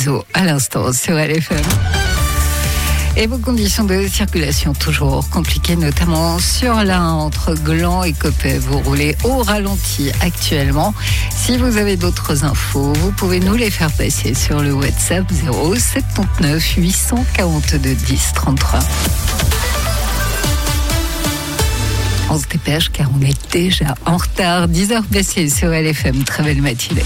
Lizzo à l'instant sur LFM. Et vos conditions de circulation toujours compliquées, notamment sur l'A1 entre Gland et Coppet. Vous roulez au ralenti actuellement. Si vous avez d'autres infos, vous pouvez nous les faire passer sur le WhatsApp 079 842 10 33. On se dépêche car on est déjà en retard. 10h passées sur LFM. Très belle matinée.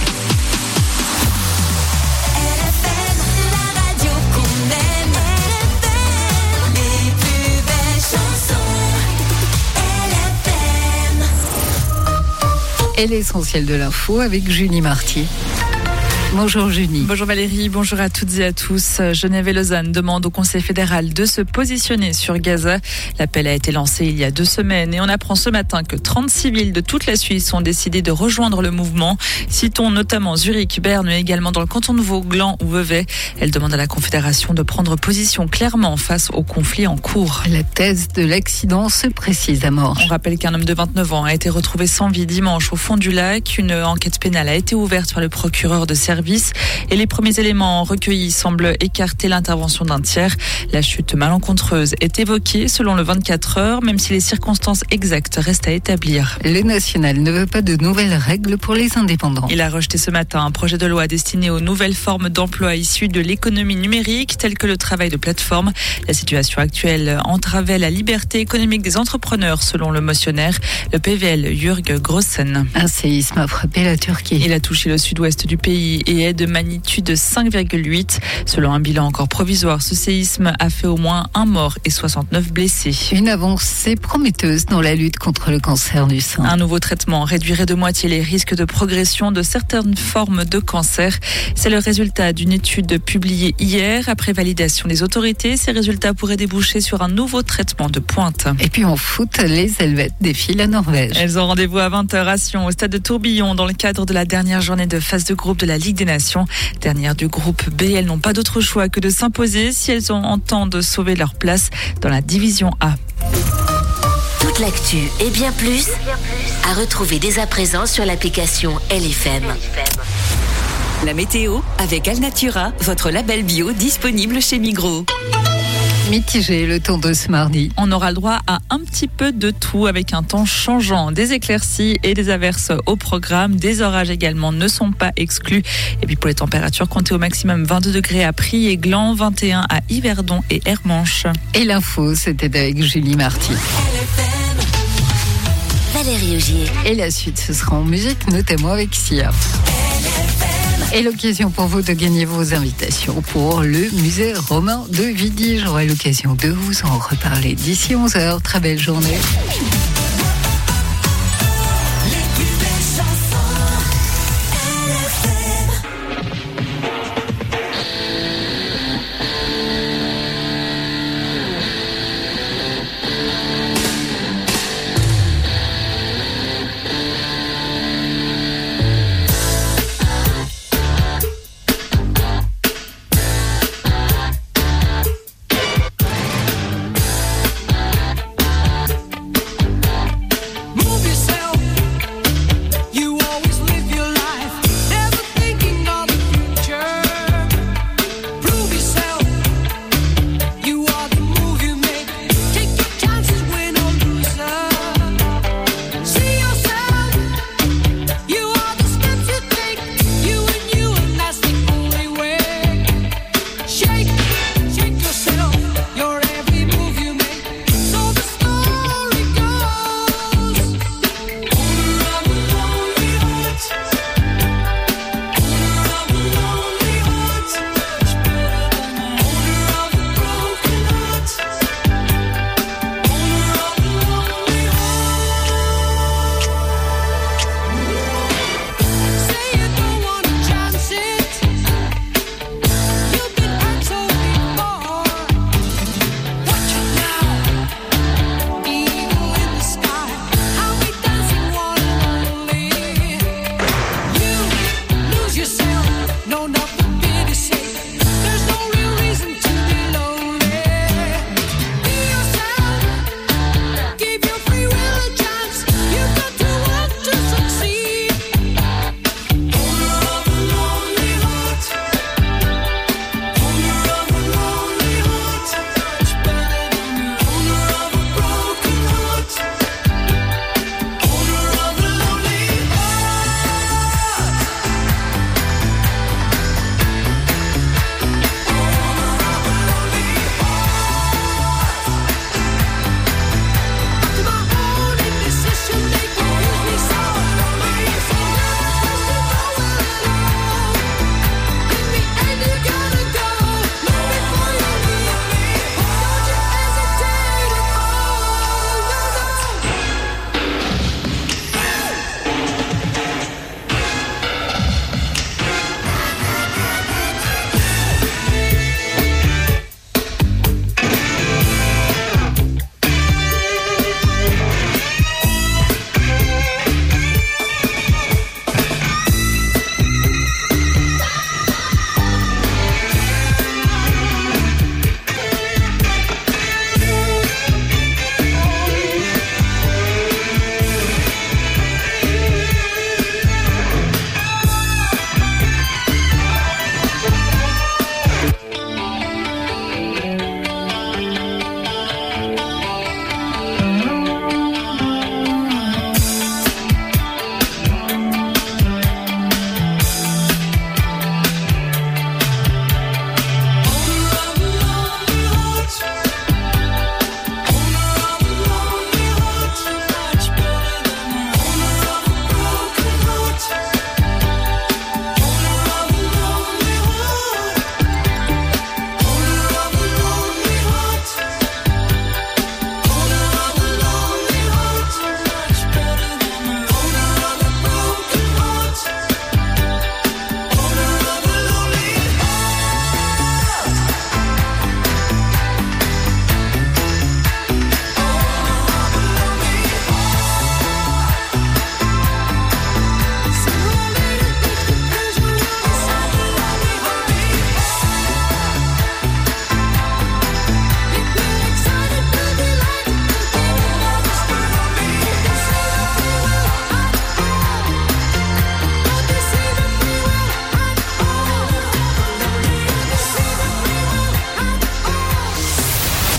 Et l'essentiel de l'info avec Julie Marty. Bonjour Julie. Bonjour Valérie, bonjour à toutes et à tous. Genève et Lausanne demandent au Conseil fédéral de se positionner sur Gaza. L'appel a été lancé il y a 2 semaines et on apprend ce matin que 36 villes de toute la Suisse ont décidé de rejoindre le mouvement. Citons notamment Zurich, Berne, mais également dans le canton de Vaud, Gland ou Vevey. Elle demande à la Confédération de prendre position clairement face au conflit en cours. La thèse de l'accident se précise à mort. On rappelle qu'un homme de 29 ans a été retrouvé sans vie dimanche au fond du lac. Une enquête pénale a été ouverte par le procureur de service et les premiers éléments recueillis semblent écarter l'intervention d'un tiers. La chute malencontreuse est évoquée selon le 24 heures, même si les circonstances exactes restent à établir. Le national ne veut pas de nouvelles règles pour les indépendants. Il a rejeté ce matin un projet de loi destiné aux nouvelles formes d'emploi issues de l'économie numérique, telles que le travail de plateforme. La situation actuelle entravait la liberté économique des entrepreneurs, selon le motionnaire, le PVL Jürg Grossen. Un séisme a frappé la Turquie. Il a touché le sud-ouest du pays et est de magnitude 5,8. Selon un bilan encore provisoire, ce séisme a fait au moins 1 mort et 69 blessés. Une avancée prometteuse dans la lutte contre le cancer du sein. Un nouveau traitement réduirait de moitié les risques de progression de certaines formes de cancer. C'est le résultat d'une étude publiée hier. Après validation des autorités, ces résultats pourraient déboucher sur un nouveau traitement de pointe. Et puis en foot, les Helvètes défient la Norvège. Elles ont rendez-vous à 20h à Sion, au stade de Tourbillon, dans le cadre de la dernière journée de phase de groupe de la Ligue des Nations. Dernière du groupe B, elles n'ont pas d'autre choix que de s'imposer si elles entendent sauver leur place dans la division A. Toute l'actu et bien plus à retrouver dès à présent sur l'application LFM. La météo avec Alnatura, votre label bio disponible chez Migros. Mitigé le temps de ce mardi. On aura le droit à un petit peu de tout avec un temps changeant. Des éclaircies et des averses au programme. Des orages également ne sont pas exclus. Et puis pour les températures, comptez au maximum 22 degrés à Prie et Gland, 21 à Yverdon et Hermanche. Et l'info, c'était avec Julie Marty. Valérie Augier. Et la suite, ce sera en musique, notamment avec Sia. Et l'occasion pour vous de gagner vos invitations pour le musée romain de Vidy. J'aurai l'occasion de vous en reparler d'ici 11h. Très belle journée.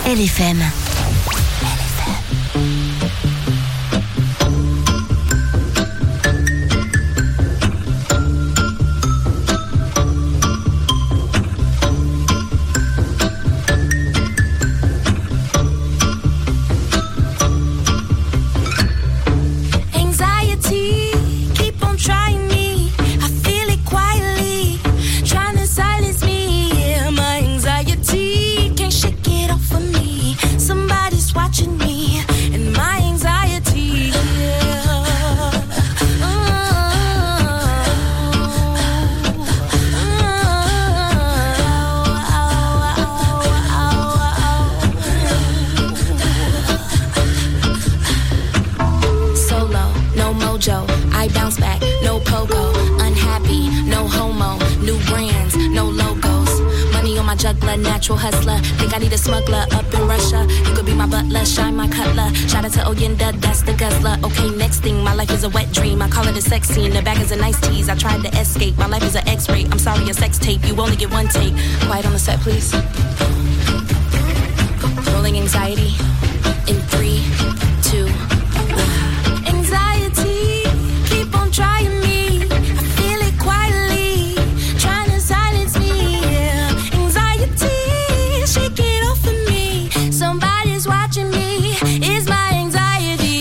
LFM. Natural hustler, think I need a smuggler up in Russia. You could be my butler, shine my cutler. Shout out to Oyenda, that's the guzzler. Okay, next thing, my life is a wet dream. I call it a sex scene, the bag is a nice tease. I tried to escape, my life is an X-ray. I'm sorry, a sex tape, you only get one take. Quiet on the set, please. Rolling anxiety in 3, 2, 1. Anxiety, keep on trying me. I feel it quietly, trying to silence me. Shake it off of me. Somebody's watching me. It's my anxiety.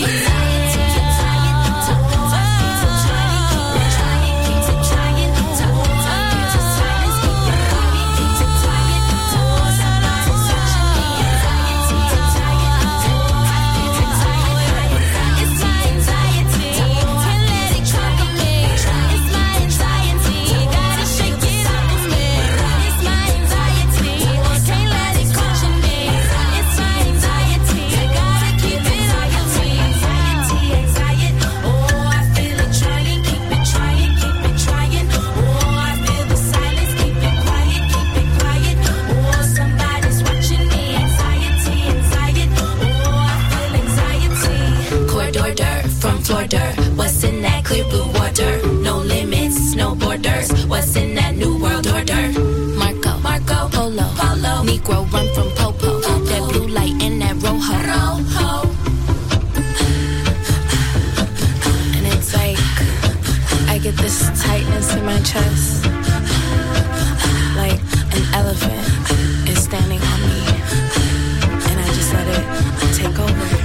What's in that clear blue water? No limits, no borders. What's in that new world order? Marco, Polo, Negro run from Popo. That blue light and that rojo. And it's like I get this tightness in my chest, like an elephant is standing on me, and I just let it take over.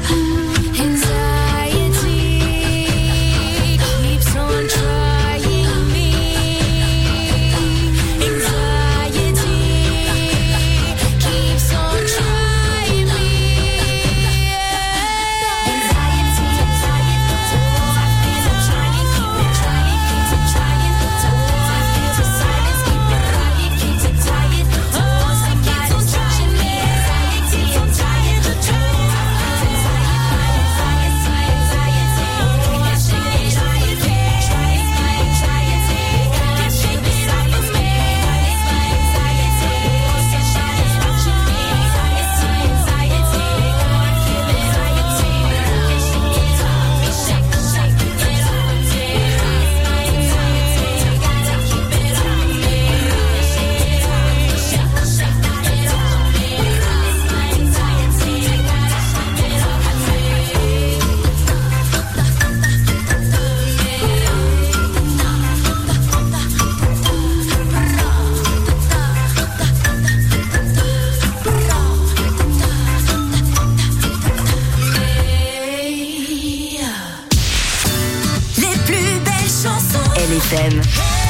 LFM.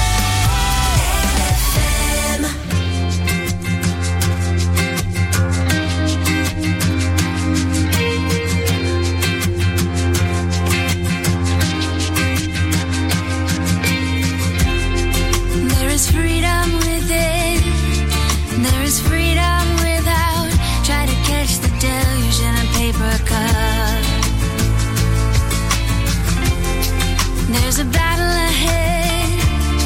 There is freedom within, there is freedom without. Try to catch the deluge in a paper cup. There's a battle ahead,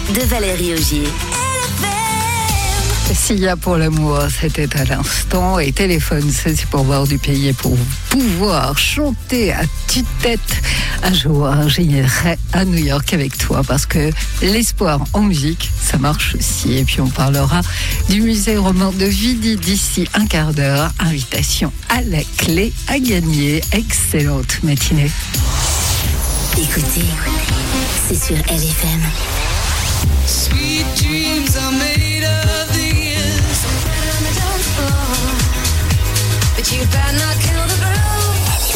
de Valérie Augier. Sia pour l'amour, c'était à l'instant. Et téléphone, c'est pour voir du pays et pour pouvoir chanter à tue-tête. Un jour, j'irai à New York avec toi parce que l'espoir en musique, ça marche aussi. Et puis on parlera du musée roman de Vidi d'ici un quart d'heure. Invitation à la clé à gagner. Excellente matinée. Écoutez, c'est sur LFM. Sweet dreams are made of these. But you better not kill the groove.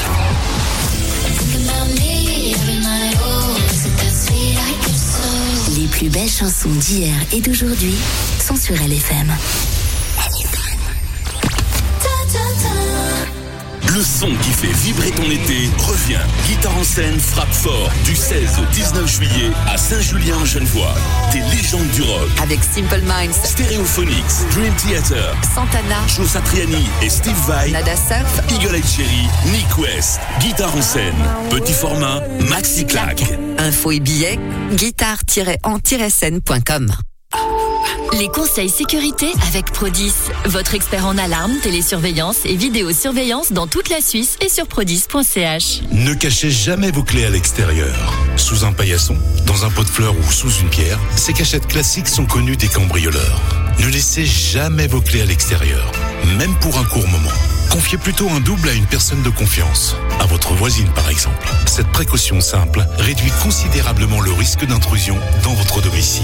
Think about me every night. Oh, is it that sweet I get so. Les plus belles chansons d'hier et d'aujourd'hui sont sur LFM. Le son qui fait vibrer ton été revient. Guitare en scène frappe fort du 16 au 19 juillet à Saint-Julien-en-Genevois. Des légendes du rock Avec Simple Minds, Stereophonics, Dream Theater, Santana, Joe Satriani et Steve Vai, Nada Surf, Eagle Eye Cherry, Nick West. Guitare en scène, petit format, maxi claque. info et billets, guitare-en-scène.com. Les conseils sécurité avec Prodis, votre expert en alarme, télésurveillance et vidéosurveillance dans toute la Suisse et sur prodis.ch. Ne cachez jamais vos clés à l'extérieur. Sous un paillasson, dans un pot de fleurs ou sous une pierre, ces cachettes classiques sont connues des cambrioleurs. Ne laissez jamais vos clés à l'extérieur, même pour un court moment. Confiez plutôt un double à une personne de confiance, à votre voisine par exemple. Cette précaution simple réduit considérablement le risque d'intrusion dans votre domicile.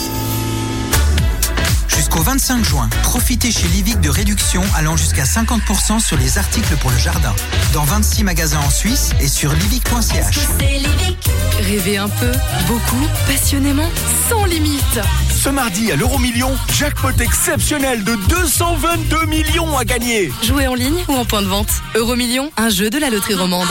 Jusqu'au 25 juin, profitez chez Livic de réductions allant jusqu'à 50% sur les articles pour le jardin. Dans 26 magasins en Suisse et sur livic.ch. Rêvez un peu, beaucoup, passionnément, sans limite. Ce mardi à l'Euro-Million, jackpot exceptionnel de 222 millions à gagner. Jouez en ligne ou en point de vente. Euro-Million, un jeu de la loterie romande.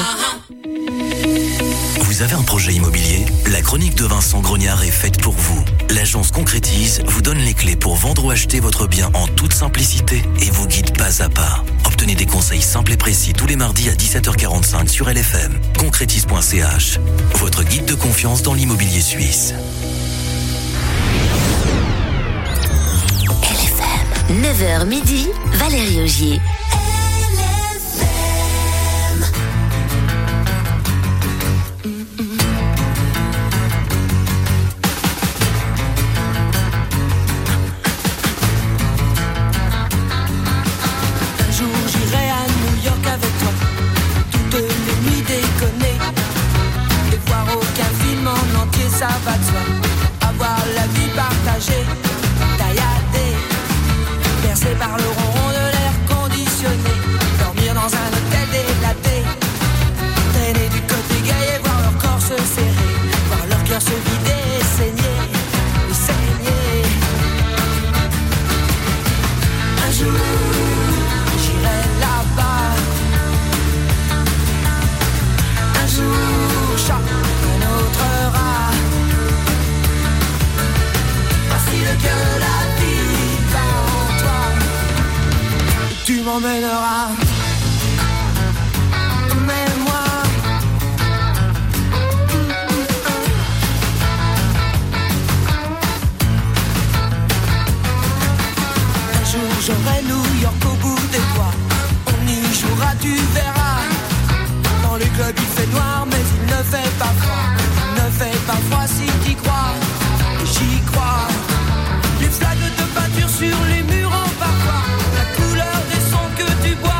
Vous avez un projet immobilier ? La chronique de Vincent Grognard est faite pour vous. L'agence Concrétise vous donne les clés pour vendre ou acheter votre bien en toute simplicité et vous guide pas à pas. Obtenez des conseils simples et précis tous les mardis à 17h45 sur LFM. Concrétise.ch, votre guide de confiance dans l'immobilier suisse. LFM, 9h midi, Valérie Augier. Ça va de soi, avoir la vie partagée, tailladée, bercé par le ronron de l'air conditionné, dormir dans un hôtel délaté, traîner du côté gay et voir leur corps se serrer, voir leur cœur se vider et saigner, un jour, j'irai là-bas, un jour, chaque un autre rat. Que la vie va en toi, tu m'emmèneras, mais moi, un jour j'aurai New York au bout des doigts, on y jouera, tu verras, dans le club il fait noir mais il ne fait pas froid, il ne fait pas froid si t'y crois, et j'y crois. Les flaques de peinture sur les murs en parfois, la couleur des sons que tu bois.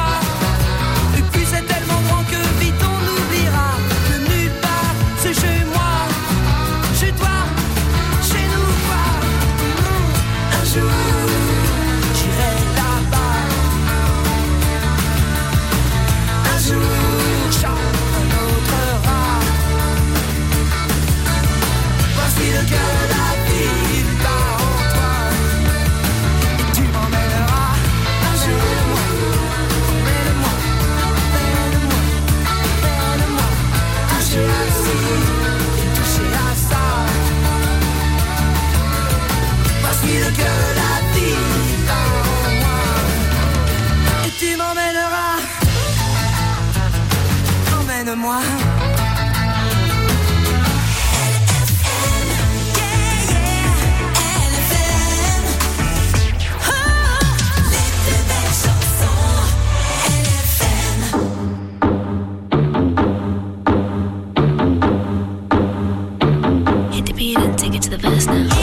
to the past now.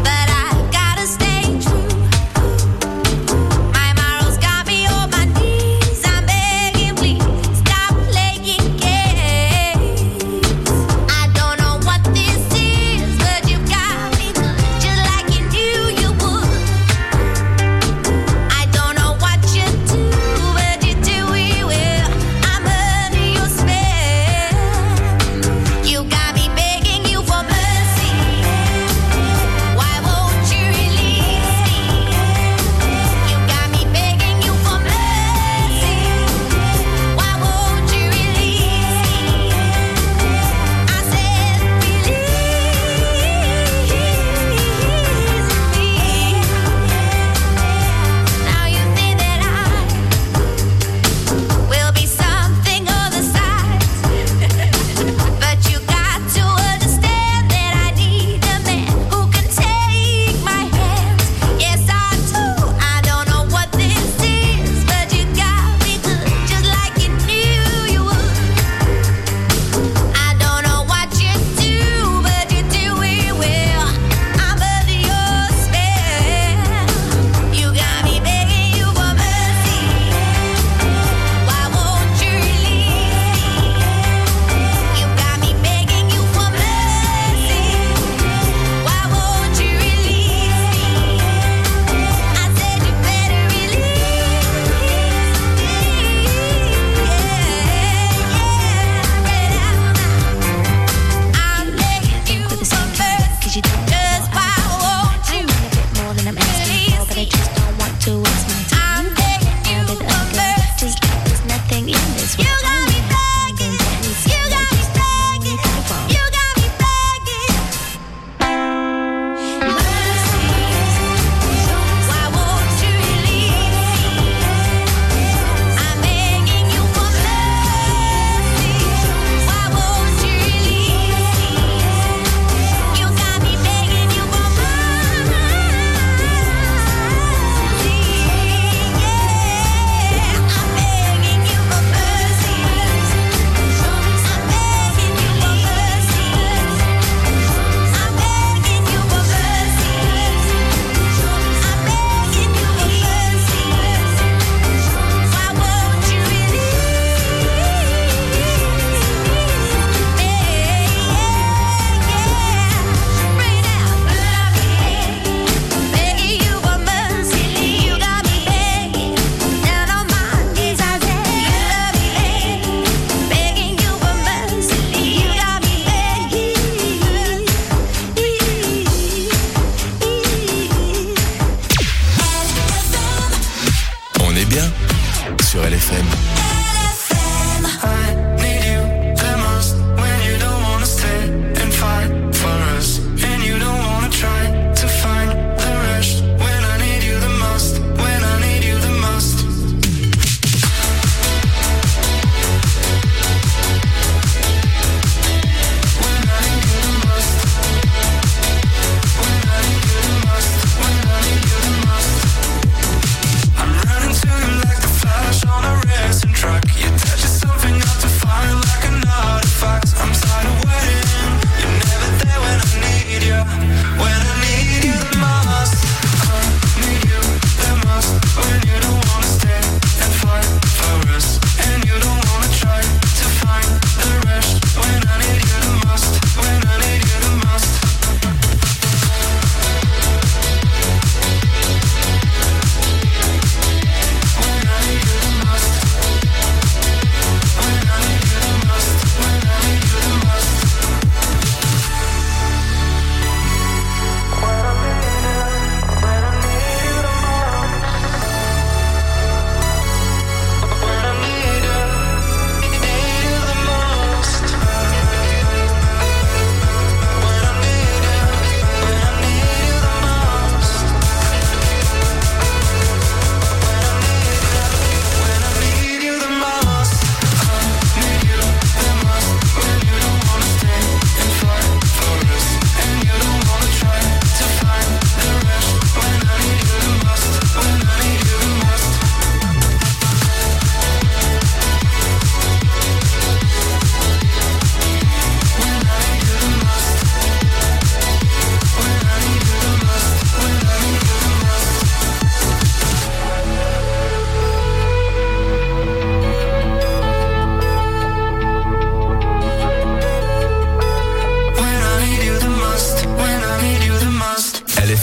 My morals got me on my knees.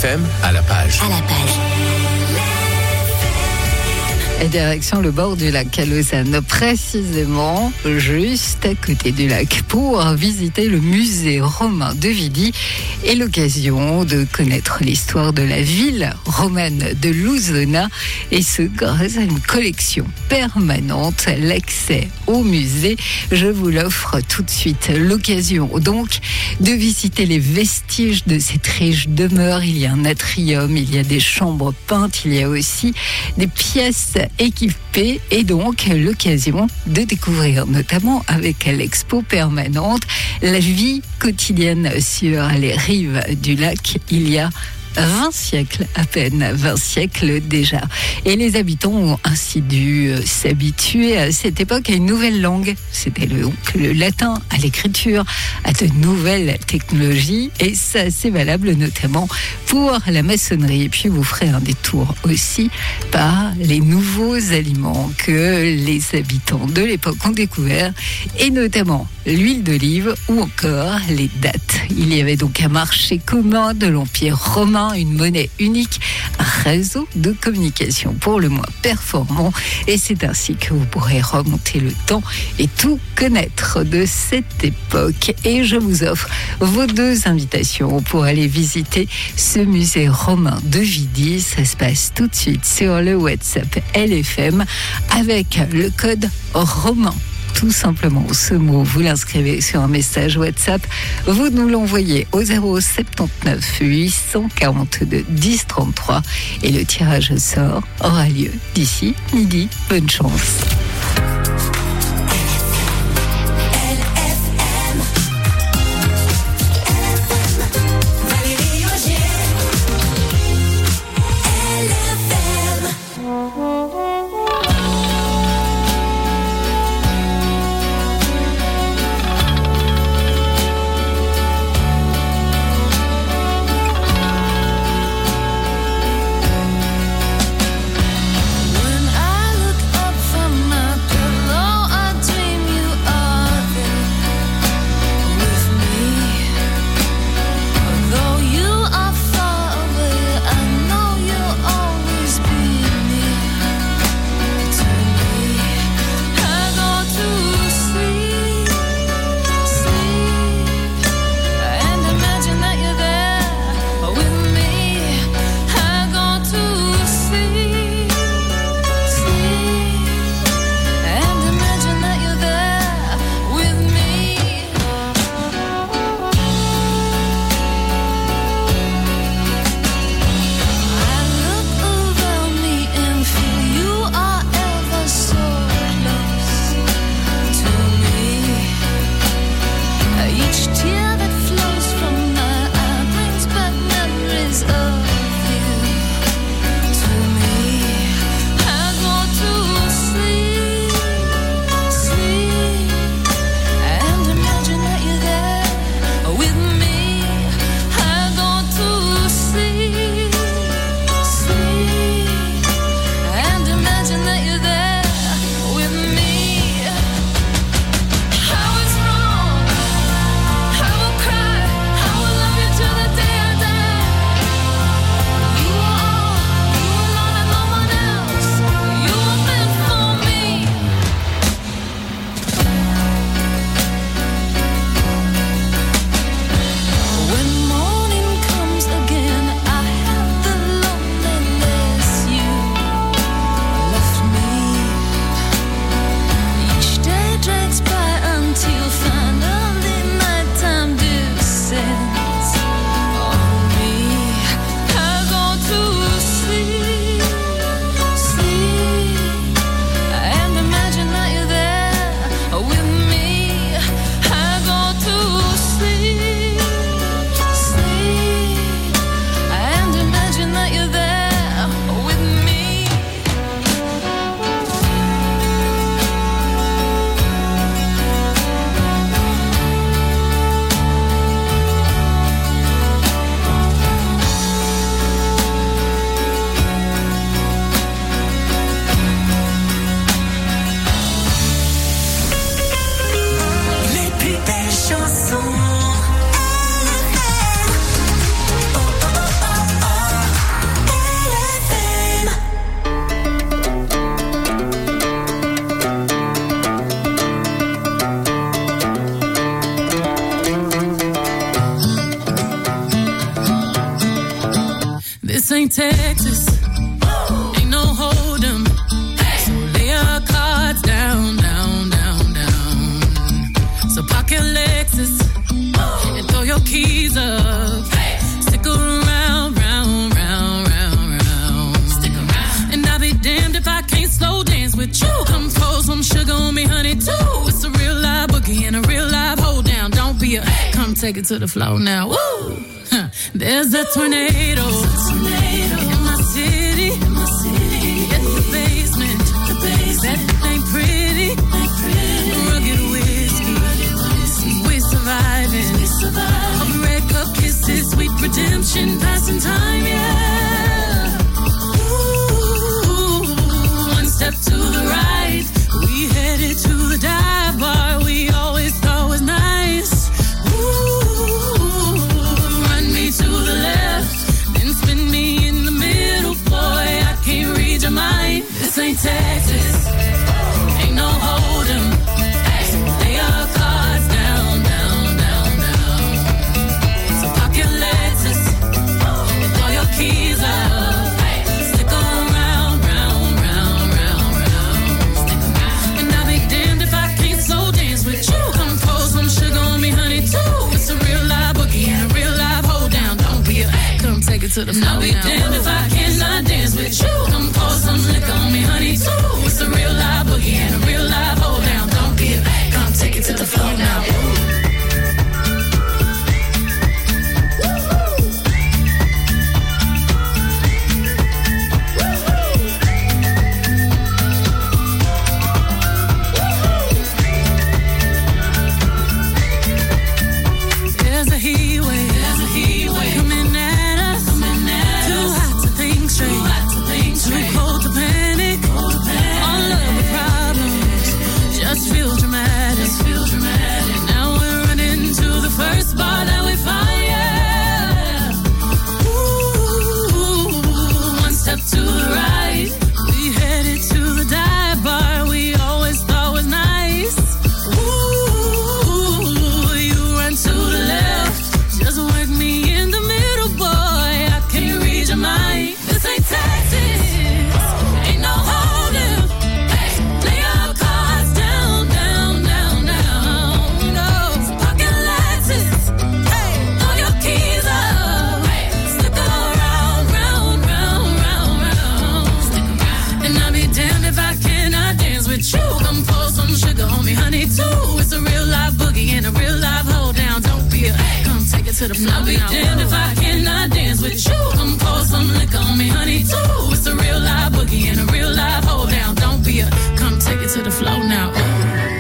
LFM à la page. À la page. Et direction le bord du lac à Lausanne, précisément juste à côté du lac, pour visiter le musée romain de Vidi et l'occasion de connaître l'histoire de la ville romaine de Lusona, et ce grâce à une collection permanente. L'accès au musée, je vous l'offre tout de suite. L'occasion donc de visiter les vestiges de cette riche demeure. Il y a un atrium, il y a des chambres peintes, il y a aussi des pièces équipées, et donc l'occasion de découvrir, notamment avec l'expo permanente, la vie quotidienne sur les rives du lac il y a 20 siècles, à peine 20 siècles déjà. Et les habitants ont ainsi dû s'habituer à cette époque à une nouvelle langue. C'était le latin, à l'écriture, à de nouvelles technologies. Et ça, c'est valable notamment pour la maçonnerie. Et puis, vous ferez un détour aussi par les nouveaux aliments que les habitants de l'époque ont découverts, et notamment l'huile d'olive ou encore les dattes. Il y avait donc un marché commun de l'Empire romain, une monnaie unique, un réseau de communication pour le moins performant, et c'est ainsi que vous pourrez remonter le temps et tout connaître de cette époque. Et je vous offre vos 2 invitations pour aller visiter ce musée romain de Vidi. Ça se passe tout de suite sur le WhatsApp LFM avec le code romain. Tout simplement, ce mot, vous l'inscrivez sur un message WhatsApp, vous nous l'envoyez au 079 842 10 33, et le tirage au sort aura lieu d'ici midi. Bonne chance. When I look up from Texas. Ain't no hold 'em. So lay your cards down, down, down, down. So park your Lexus and throw your keys up. Stick around, round, round, round, round. Stick around. And I'll be damned if I can't slow dance with you. Come pour some sugar on me, honey, too. It's a real live boogie and a real live hold down. Don't be a come take it to the floor now. Woo! Huh. There's a tornado in my city. At the basement. That ain't pretty. Rugged whiskey. We're surviving. Red cup kisses, sweet redemption, passing time, yeah. Ooh, one step to the right. We headed to the dive bar we always thought was nice. Ooh, run me to the left, then spin me in the middle, boy, I can't read your mind. This ain't Texas, ain't no hold 'em. Lay your cards down, down, down, down. So park your Lexus and throw your keys up. Stick around, round, round, round, round. And I'll be damned if I can't slow dance with you. Come pour some sugar on me, honey, too. It's a real live boogie and a real live hold down. Don't be a come take it to the floor. I'll be damned if I cannot dance with you. Come pour some liquor on me, honey, too. It's a real live boogie and a real live hold down. Don't be a come take it to the floor now. There's a heat wave coming at us. Too hot to think straight. Too cold to panic. All of the problems just feel dramatic. Now we're running to the first bar that we find. Yeah. Ooh, one step to the right. We headed to the dive bar we always thought was nice. Ooh, you run to the left. Just work me in the middle, boy. I can't read your mind. This ain't Texas. Ain't no holding. Lay your cards down, down, down, down. No, pocket Lexus. Throw your keys up. Stick around, round, round, round, round. And I'll be damned if I cannot dance with you. Come pour some sugar on me, honey, too. It's a real live boogie and a real live hold down. Don't be a come take it to the floor. I'll be damned if I cannot dance with you. Come pour some liquor on me, honey, too. It's a real live boogie and a real live hold down. Don't be a come take it to the floor now. Ooh.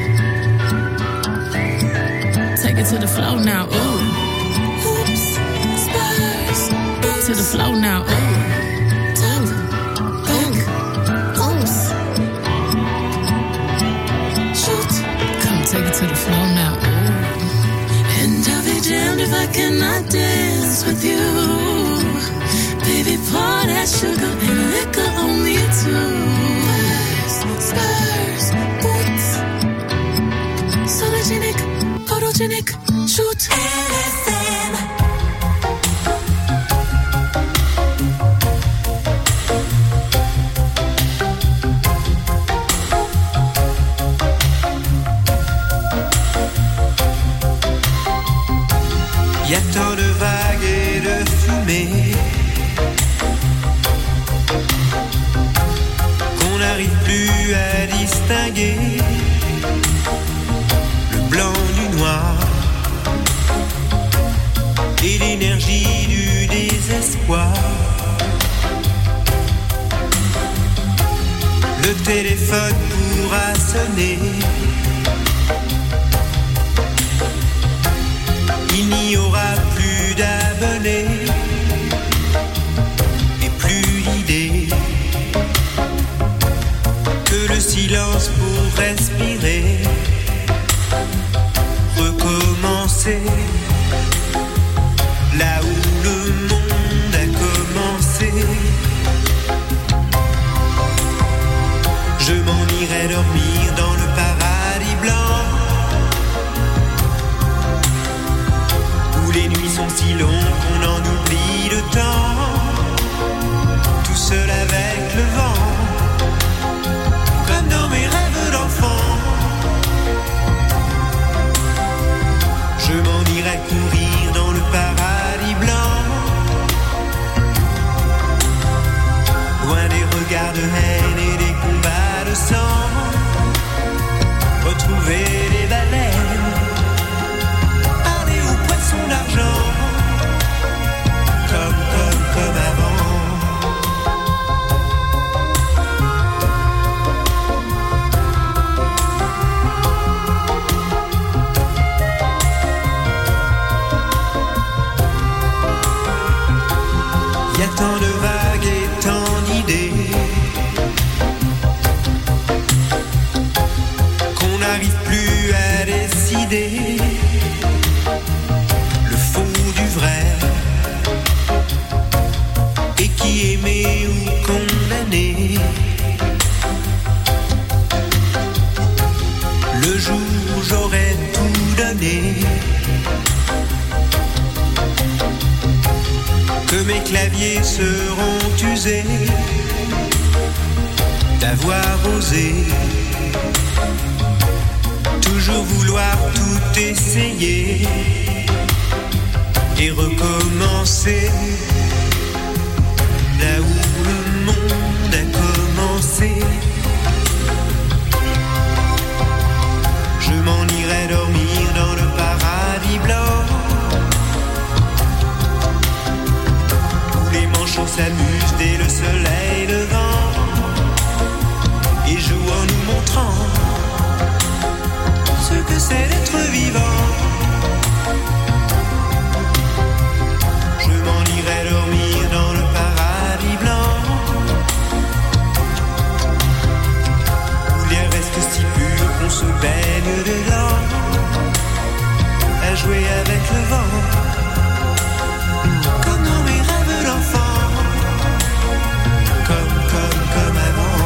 Take it to the floor now. Ooh. Oops, Spurs. To the floor now. Ooh. Oops. Shoot. Come take it to the floor now. Ooh. And I'll be damned if I cannot dance with you. Baby, pour that sugar and liquor on me too. Spurs, boots. Sologenic, photogenic, shoot. LFM. Y a tant de vagues et de fumée qu'on n'arrive plus à distinguer le blanc du noir et l'énergie du désespoir. Le téléphone pourra sonner. Il n'y aura plus d'abonnés et plus d'idées que le silence pour respirer, recommencer là où le monde a commencé. Je m'en irai dormir dans le paradis blanc, où les nuits sont si longues qu'on en oublie le temps. loin des regards de haine et des combats de sang. Retrouver les baleines, parler aux poissons d'argent, comme avant. Y a tant de vagues et tant d'idées qu'on n'arrive plus à décider le faux du vrai, et qui aimé ou condamné. Le jour où j'aurais tout donné, que mes claviers seront usés d'avoir osé toujours vouloir tout essayer et recommencer là où le monde a commencé. Je m'en irai dormir dans le paradis blanc, on s'amuse dès le soleil levant et joue en nous montrant ce que c'est d'être vivant. Je m'en irai dormir dans le paradis blanc où l'air reste si pur qu'on se baigne dedans, à jouer avec le vent comme dans mes rêves d'enfant. Comme avant.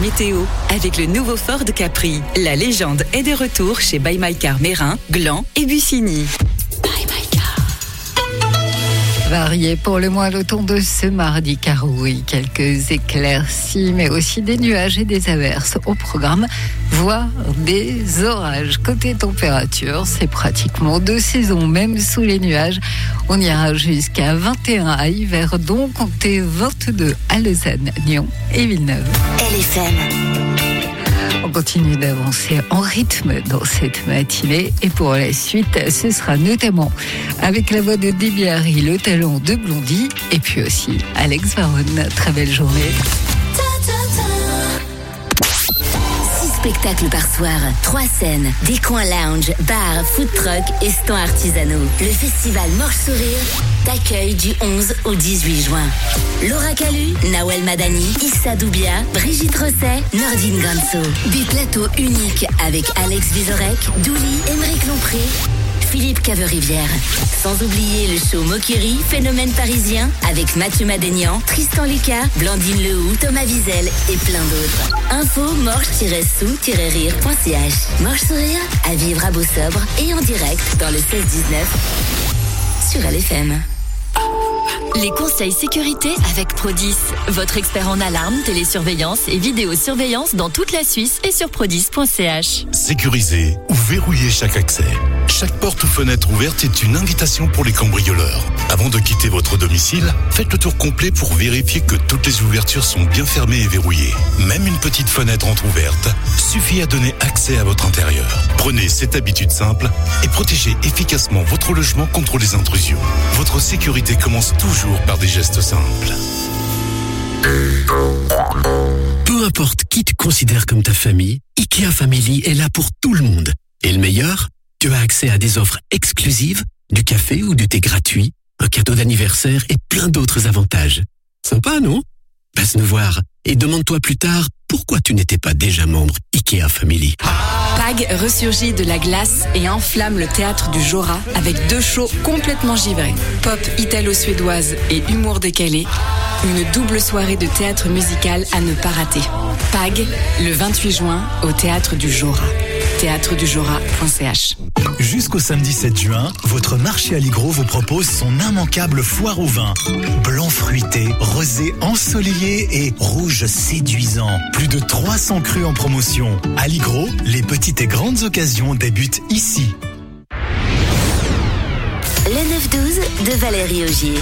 météo avec le nouveau Ford Capri. La légende est de retour chez Buy My Car Mérin, Gland et Bussigny. Varié pour le moins le temps de ce mardi, car oui, quelques éclaircies, mais aussi des nuages et des averses au programme, voire des orages. Côté température, c'est pratiquement de saison, même sous les nuages. On ira jusqu'à 21 à Yverdon, comptez 22 à Lausanne, Nyon et Villeneuve. LFM. On continue d'avancer en rythme dans cette matinée et pour la suite, ce sera notamment avec la voix de Debbie Harry, le talent de Blondie et puis aussi Alex Varon. Très belle journée. 6 spectacles par soir, 3 scènes, des coins lounge, bars, food truck et stands artisanaux. Le festival Morche Sourire t'accueille du 11 au 18 juin. Laura Calu, Nawel Madani, Issa Doubia, Brigitte Rosset, Nordine Ganso. Des plateaux uniques avec Alex Vizorek, Douli, Émeric Lompré, Philippe Caverivière. Sans oublier le show Mokiri, Phénomène parisien, avec Mathieu Madénian, Tristan Lucas, Blandine Lehoux, Thomas Wiesel et plein d'autres. Info morche-sou-rire.ch. Morche Sourire, à vivre à Beau-Sobre et en direct dans le 16-19 sur LFM. Les conseils sécurité avec Prodis, votre expert en alarme, télésurveillance et vidéosurveillance dans toute la Suisse et sur prodis.ch. Sécuriser ou verrouiller chaque accès. Chaque porte ou fenêtre ouverte est une invitation pour les cambrioleurs. Avant de quitter votre domicile, faites le tour complet pour vérifier que toutes les ouvertures sont bien fermées et verrouillées. Même une petite fenêtre entrouverte suffit à donner accès à votre intérieur. Prenez cette habitude simple et protégez efficacement votre logement contre les intrusions. Votre sécurité commence toujours par des gestes simples. Peu importe qui te considère comme ta famille, IKEA Family est là pour tout le monde. Et le meilleur, tu as accès à des offres exclusives, du café ou du thé gratuit, un cadeau d'anniversaire et plein d'autres avantages. Sympa, non? Passe nous voir et demande-toi plus tard pourquoi tu n'étais pas déjà membre IKEA Family. PAG ressurgit de la glace et enflamme le théâtre du Jora avec 2 shows complètement givrés. Pop italo-suédoise et humour décalé. Une double soirée de théâtre musical à ne pas rater. PAG, le 28 juin, au théâtre du Jora. théâtredujora.ch. Jusqu'au samedi 7 juin, votre marché Aligro vous propose son immanquable foire au vin. Blanc fruité, rosé ensoleillé et rouge séduisant. Plus de 300 crus en promotion. Aligro, les petites et grandes occasions débutent ici. Le 9-12 de Valérie Augier.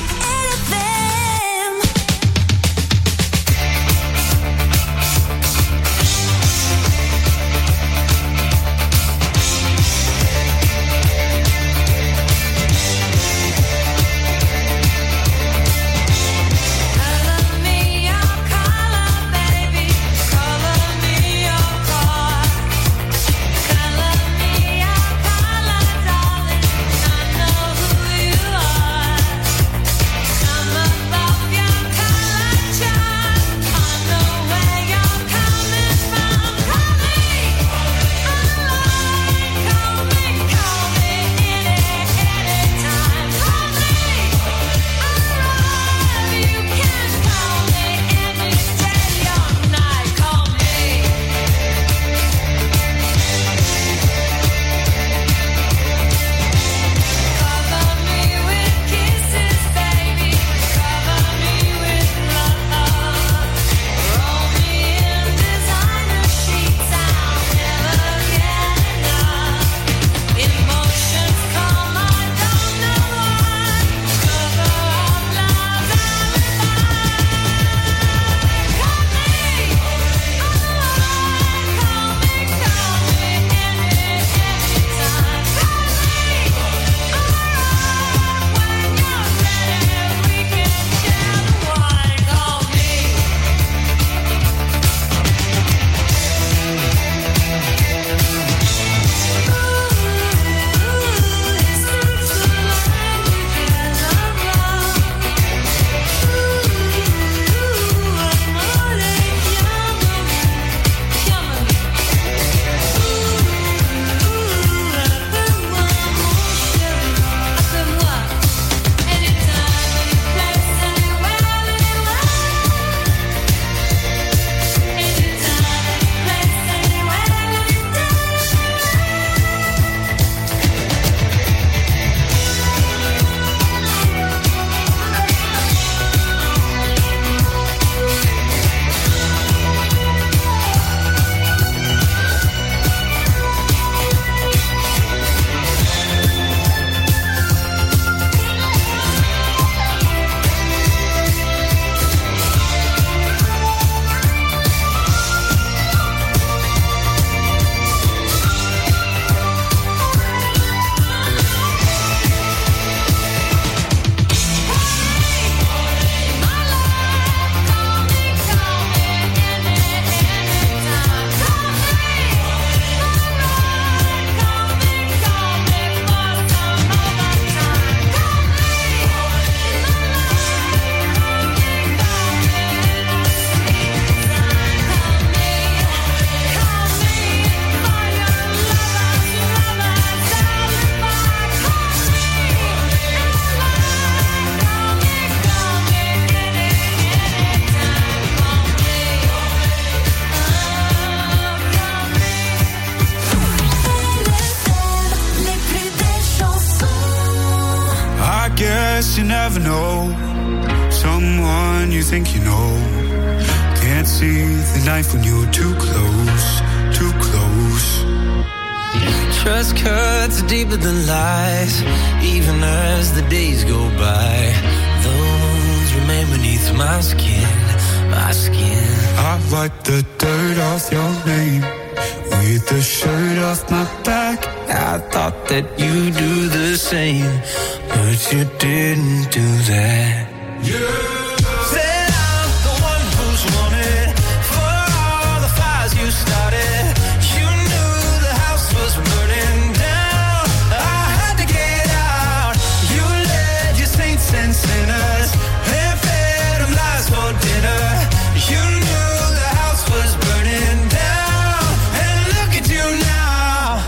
ever know someone you think you know. Can't see the knife when you're too close, too close. Trust cuts deeper than lies, even as the days go by. Those remain beneath my skin, my skin. I wipe the dirt off your name with the shirt off my back. I thought that you'd do the same, but you didn't do that. Said I'm the one who's wanted for all the fires you started. You knew the house was burning down. I had to get out. You led your saints and sinners and fed them lies for dinner. You knew the house was burning down, and look at you now.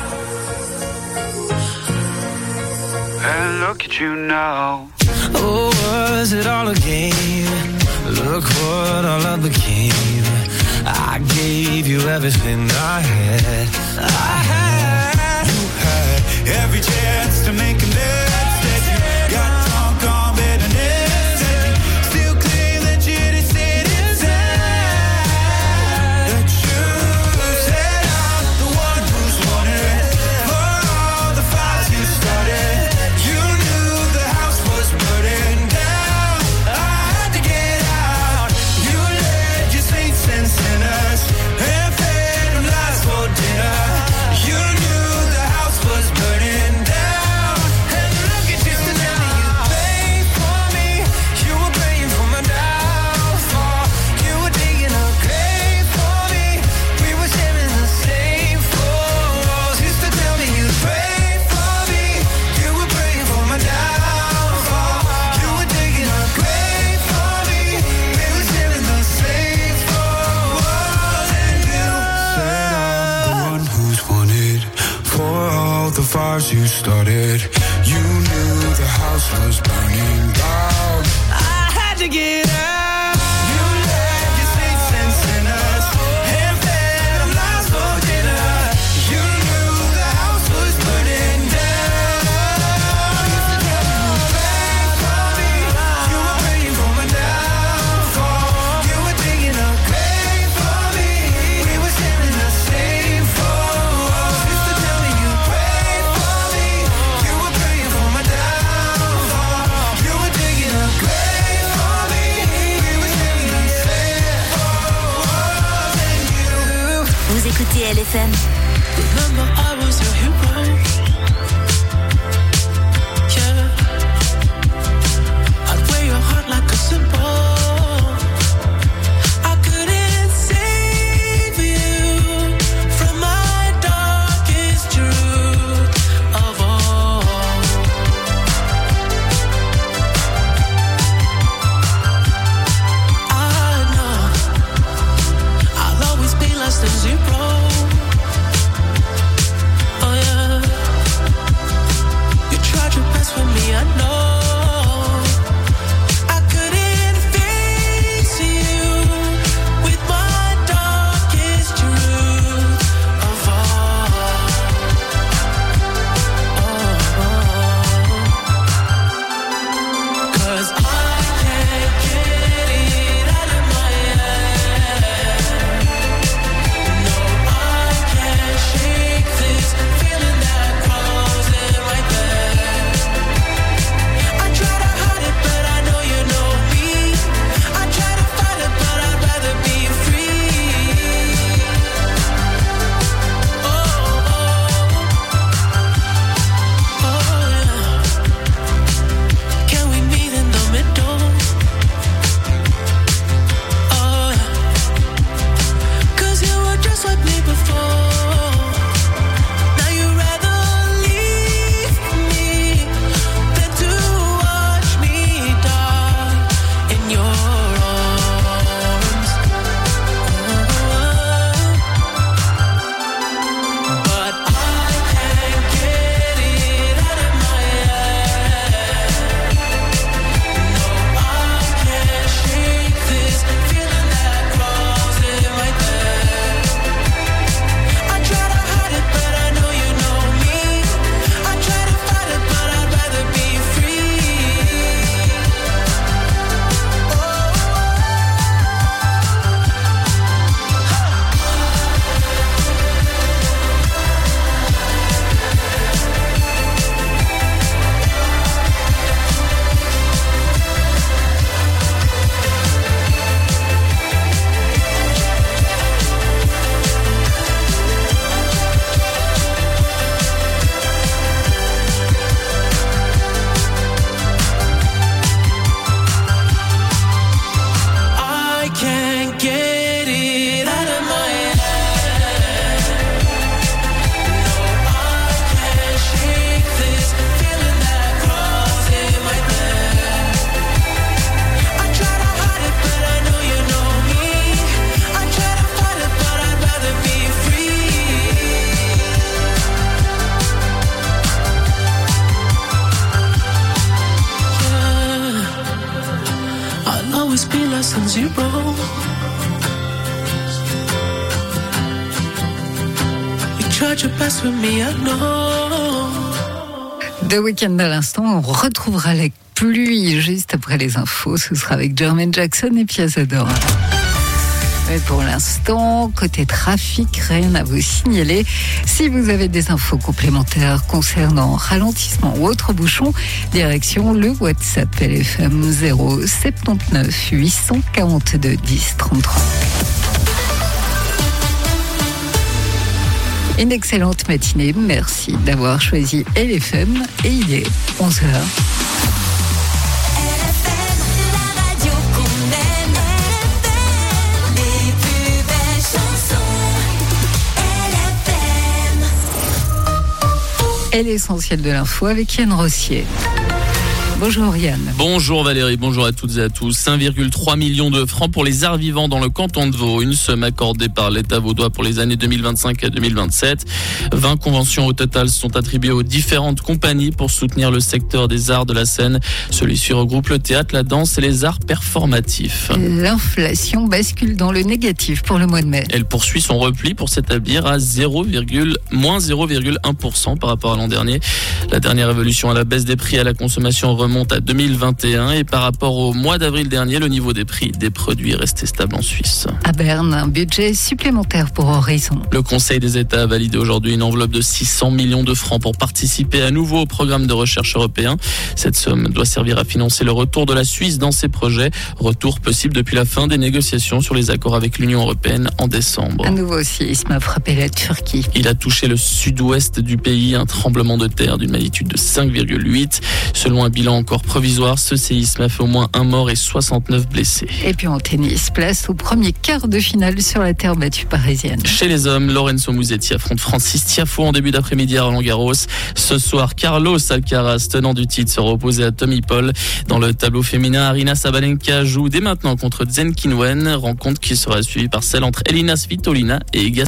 And look at you now. Oh, was it all a game? Look what all I became. I gave you everything I had. You had every chance to make amends. That you got drunk on bitterness. And you still claim that you didn't sit inside. That you said I'm the one who's wanted for all the fires you started. You knew the house was burning down. I had to get out. You led your saints and sinners and fed them lies for dinner. You knew the house was burning down. And look at you now. You prayed for me. You were praying for my downfall. You were digging a grave for me. We were sharing the same four walls. Used to tell me you'd pray for me. You were praying for my downfall. You were digging a grave for me. We were sharing the same four walls. And you said I'm the one who's wanted for all the fires you started. You knew the house was burning down. I had to get out. You led your saints and sinners and fed them lies for dinner. You knew the house was burning down. You used to tell me you prayed for me. You were praying for my downfall. You were digging a grave for me. We were sharing the same four walls. Used to tell me you prayed for me. You were praying for my downfall. You were digging a grave for me. We were sharing the same four walls. And you. Vous écoutez LFM. Remember I was your hero. Yeah. I'd wear your heart like a symbol. I couldn't save you from my darkest truth of all. I know I'll always be less than zero. Oh yeah. know. You tried your best with me, I know. The Weeknd à l'instant, on retrouvera la pluie juste après les infos. Ce sera avec Jermaine Jackson et Piazza Dora. Mais pour l'instant, côté trafic, rien à vous signaler. Si vous avez des infos complémentaires concernant ralentissement ou autre bouchon, direction le WhatsApp LFM 079 842 10 33. Une excellente matinée. Merci d'avoir choisi LFM et il est 11h. Et l'essentiel de l'info avec Yann Rossier. Bonjour Yann. Bonjour Valérie, bonjour à toutes et à tous. 1,3 million de francs pour les arts vivants dans le canton de Vaud. Une somme accordée par l'État vaudois pour les années 2025 à 2027. 20 conventions au total sont attribuées aux différentes compagnies pour soutenir le secteur des arts de la scène. Celui-ci regroupe le théâtre, la danse et les arts performatifs. L'inflation bascule dans le négatif pour le mois de mai. Elle poursuit son repli pour s'établir à moins 0,1% par rapport à l'an dernier. La dernière évolution à la baisse des prix à la consommation remonte à 2021 et par rapport au mois d'avril dernier, le niveau des prix des produits est resté stable en Suisse. À Berne, un budget supplémentaire pour Horizon. Le Conseil des États a validé aujourd'hui une enveloppe de 600 millions de francs pour participer à nouveau au programme de recherche européen. Cette somme doit servir à financer le retour de la Suisse dans ses projets. Retour possible depuis la fin des négociations sur les accords avec l'Union européenne en décembre. Un nouveau séisme a frappé la Turquie. Il a touché le sud-ouest du pays, un tremblement de terre d'une magnitude de 5,8. Selon un bilan encore provisoire, ce séisme a fait au moins un mort et 69 blessés. Et puis en tennis, place au premier quart de finale sur la terre battue parisienne. Chez les hommes, Lorenzo Musetti affronte Francis Tiafoe en début d'après-midi à Roland-Garros. Ce soir, Carlos Alcaraz, tenant du titre, sera opposé à Tommy Paul. Dans le tableau féminin, Aryna Sabalenka joue dès maintenant contre Zheng Qinwen, rencontre qui sera suivie par celle entre Elina Svitolina et Iga